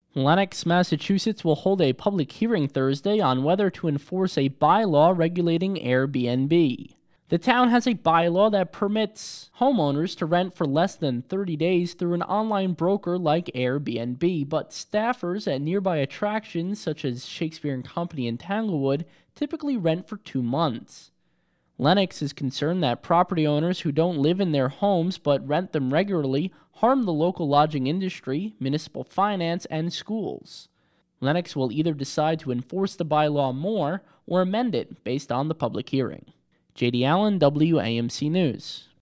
Lenox, Massachusetts will hold a public hearing Thursday on whether to enforce a bylaw regulating Airbnb. The town has a bylaw that permits homeowners to rent for less than 30 days through an online broker like Airbnb, but staffers at nearby attractions such as Shakespeare & Company in Tanglewood typically rent for 2 months. Lenox is concerned that property owners who don't live in their homes but rent them regularly harm the local lodging industry, municipal finance, and schools. Lenox will either decide to enforce the bylaw more or amend it based on the public hearing. J.D. Allen, WAMC News.